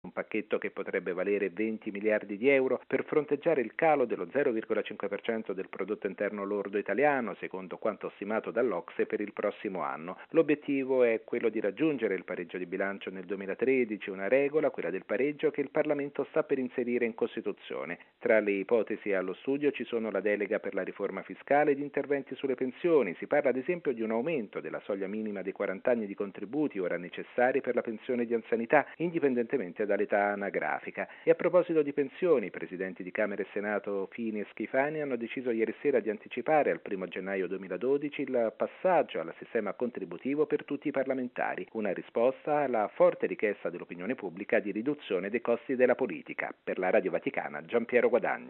un pacchetto che potrebbe valere 20 miliardi di euro per fronteggiare il calo dello 0,5% del prodotto interno lordo italiano, secondo quanto stimato dall'Ocse per il prossimo anno. L'obiettivo è quello di raggiungere il pareggio di bilancio nel 2013, una regola, quella del pareggio, che il Parlamento sta per inserire in Costituzione. Tra le ipotesi allo studio ci sono la delega per la riforma fiscale ed interventi sulle pensioni. Si parla ad esempio di un aumento della soglia minima dei 40 anni di contributi ora necessari per la pensione di anzianità, indipendentemente dall'età anagrafica. E a proposito di pensioni, i presidenti di Camera e Senato Fini e Schifani hanno deciso ieri sera di anticipare al 1 gennaio 2012 il passaggio al sistema contributivo per tutti i parlamentari, una risposta alla forte richiesta dell'opinione pubblica di riduzione dei costi della politica. Per la Radio Vaticana, Giampiero Guadagni.